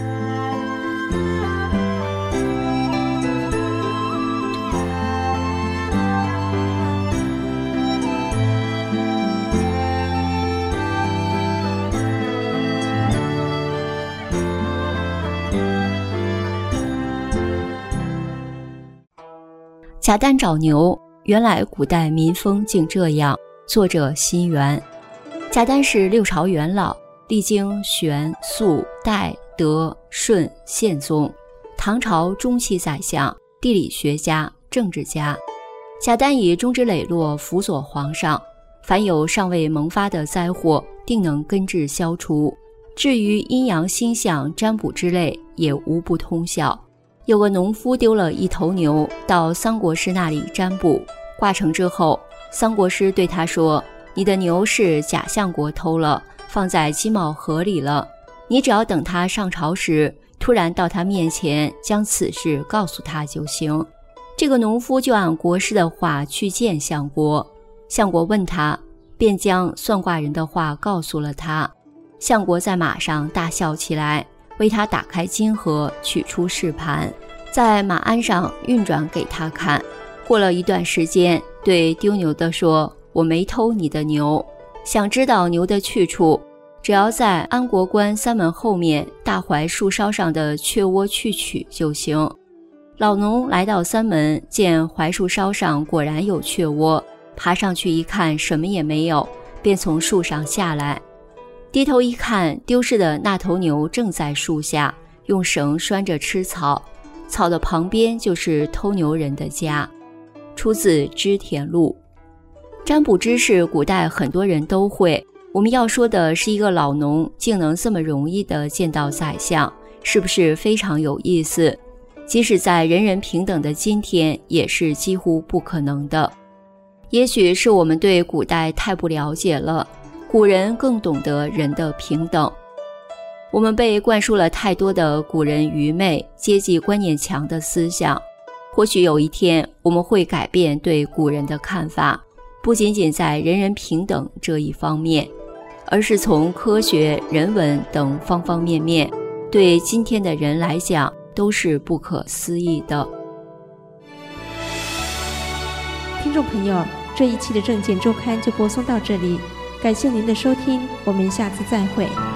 贾丹找牛，原来古代民风竟这样。作者辛元。贾丹是六朝元老，历经玄、肃、代、德、顺、宪宗，唐朝中期宰相，地理学家、政治家。贾丹以忠直磊落辅佐皇上，凡有尚未萌发的灾祸，定能根治消除。至于阴阳星象占卜之类，也无不通效。有个农夫丢了一头牛，到桑国师那里占卜，卦成之后，桑国师对他说：你的牛是贾相国偷了，放在金茂河里了，你只要等他上朝时，突然到他面前，将此事告诉他就行。这个农夫就按国师的话去见相国，相国问他，便将算卦人的话告诉了他。相国在马上大笑起来，为他打开金盒，取出试盘，在马鞍上运转给他看。过了一段时间，对丢牛的说：我没偷你的牛，想知道牛的去处，只要在安国关三门后面大槐树梢上的雀窝去取就行。老农来到三门，见槐树梢上果然有雀窝，爬上去一看，什么也没有，便从树上下来，低头一看，丢失的那头牛正在树下，用绳拴着吃草，草的旁边就是偷牛人的家。出自《织田录》。占卜知识古代很多人都会，我们要说的是一个老农竟能这么容易地见到宰相，是不是非常有意思？即使在人人平等的今天，也是几乎不可能的。也许是我们对古代太不了解了，古人更懂得人的平等。我们被灌输了太多的古人愚昧、阶级观念强的思想。或许有一天我们会改变对古人的看法，不仅仅在人人平等这一方面，而是从科学、人文等方方面面，对今天的人来讲都是不可思议的。 听众朋友，这一期的证件周刊就播送到这里，感谢您的收听，我们下次再会。